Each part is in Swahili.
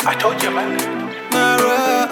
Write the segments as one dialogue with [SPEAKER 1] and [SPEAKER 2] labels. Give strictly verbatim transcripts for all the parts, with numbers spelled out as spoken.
[SPEAKER 1] I told you, man.
[SPEAKER 2] Mara,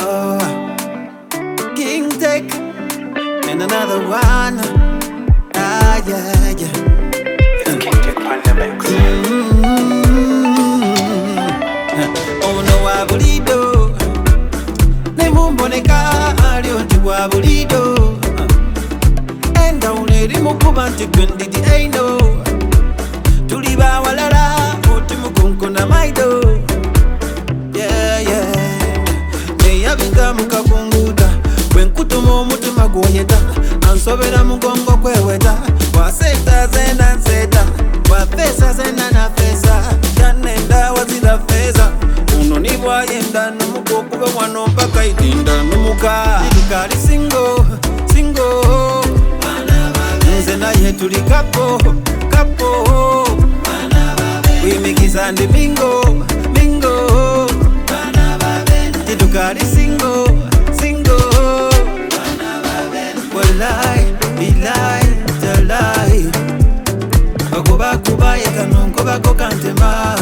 [SPEAKER 2] King Tech, and another one. Ah, yeah, yeah.
[SPEAKER 1] It's King Tech Pandemics.
[SPEAKER 2] Mm-hmm. Oh no, I believe do. Nemumboneka alionti wa bulido. And only rimukubanti kundi di aino. Tuliba walala, utimukunko na maido. Yeah, yeah. Neya binga mukakunguta. Wenkutumo mutima goyeta. Ansobera mugongo kweweta. Waseta zena zeta. Wafesa zena na fesa. Kanenda wazila fesa. Uno nibwa yenda numukokube wano mpaka idinda numuka. Nidukali singo, singo. Nze na yetuli kapo, kapo. Wimikisa ndi mingo, mingo. Nidukali singo, singo. Walai, bilai, talai. Bakuba kuba yekanonko bako kantema.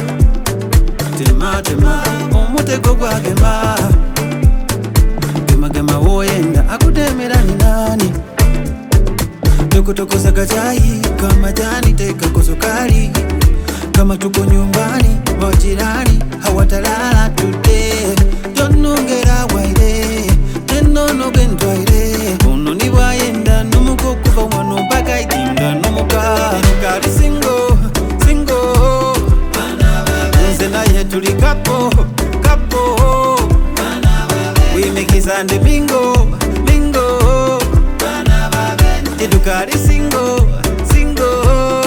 [SPEAKER 2] Tema tema, omutego gwagema. Gema gema woyenda akudemera ni nani? Toko toko sakachai kama jani teka kusukari. Kama tuko nyumbani majirani hawatalala today. Tonongera waire teno no gentwaire. Uno ni wayenda numuko kuva wano mpaka idinda numuka. Nukari singo singo. Nze na yetuli kapo kapo. Wimikisa ndi mingo mingo. Tidukari singo singo.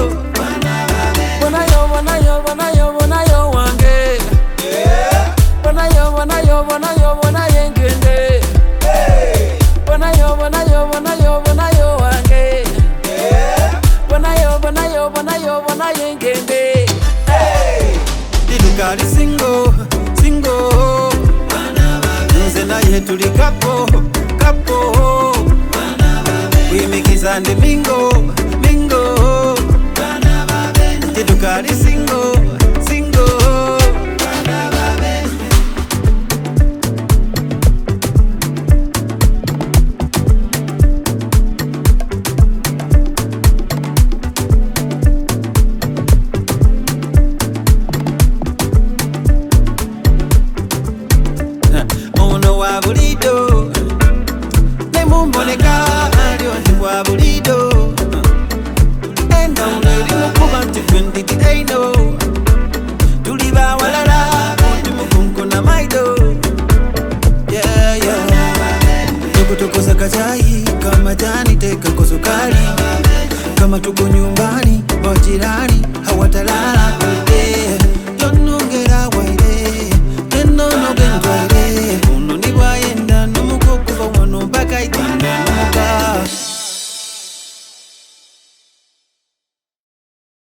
[SPEAKER 2] Wana yo wana yo wana yo wana yo wange. Wana yo wana yo wana yo wana yengende. Wana yo wana yo wana yo wana yo wange. Wana yo wana yo wana yo wana yengende. Tidukari singo singo. Nze na yetuli kapo kapo. Wimikisa ndi mingo mingo. Tidukari singo singo. Ono wa bulido. Nemumboneka alionti wa bulido. Enda uneri mukuba ntifendi di aino. Tuliba walala utimukunko na maido. Yeah, yeah. Toko toko sakachai kama jani teka kusukari. Kama tuko nyumbani majirani hawata